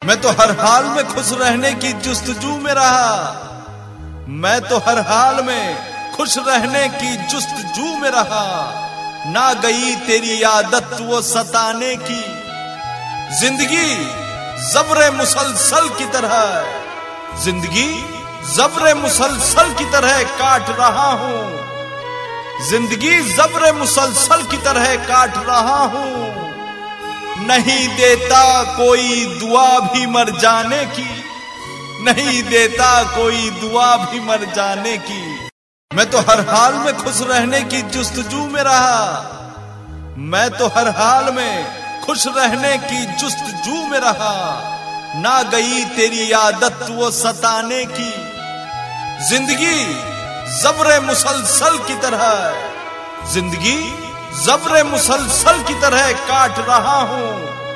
मैं तो हर हाल में खुश रहने की जुस्तजू में रहा। मैं तो हर हाल में खुश रहने की जुस्तजू में रहा। ना गई तेरी आदत वो सताने की। जिंदगी जबरे मुसलसल की तरह, जिंदगी जबरे मुसलसल की तरह काट रहा हूं। जिंदगी जबरे मुसलसल की तरह काट रहा हूं। नहीं देता कोई दुआ भी मर जाने की। नहीं देता कोई दुआ भी मर जाने की। मैं तो हर हाल में खुश रहने की जुस्तजू में रहा। मैं तो हर हाल में खुश रहने की जुस्तजू में रहा। ना गई तेरी आदत वो सताने की। जिंदगी जबरे मुसलसल की तरह, जिंदगी जबरे मुसलसल की तरह काट रहा हूं।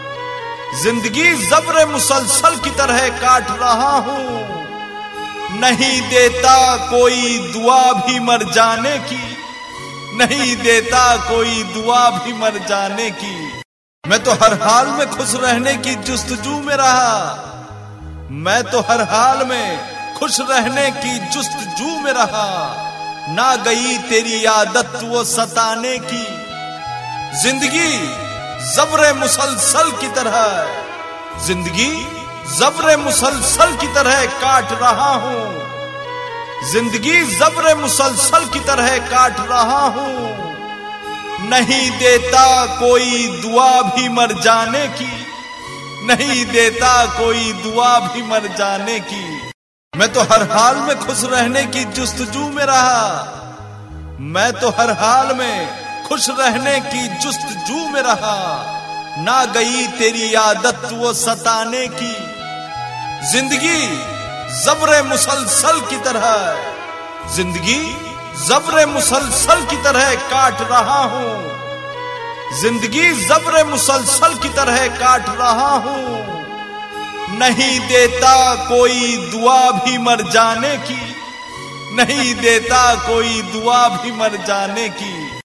जिंदगी जबरे मुसलसल की तरह काट रहा हूं। नहीं देता कोई दुआ भी मर जाने की। नहीं देता कोई दुआ भी मर जाने की। मैं तो हर हाल में खुश रहने की जुस्तजू में रहा। मैं तो हर हाल में खुश रहने की जुस्तजू में रहा। ना गई तेरी आदत वो सताने की। जिंदगी जबरे मुसलसल की तरह, जिंदगी जबरे मुसलसल की तरह काट रहा हूं। जिंदगी जबरे मुसलसल की तरह काट रहा हूं। नहीं देता कोई दुआ भी मर जाने की। नहीं देता कोई दुआ भी मर जाने की। मैं तो हर हाल में खुश रहने की जुस्तजू में रहा। मैं तो हर हाल में खुश रहने की जुस्तजू में रहा। ना गई तेरी आदत वो सताने की। जिंदगी जबरे मुसलसल की तरह, जिंदगी जबरे मुसलसल की तरह काट रहा हूं। जिंदगी जबरे मुसलसल की तरह काट रहा हूं। नहीं देता कोई दुआ भी मर जाने की। नहीं देता कोई दुआ भी मर जाने की।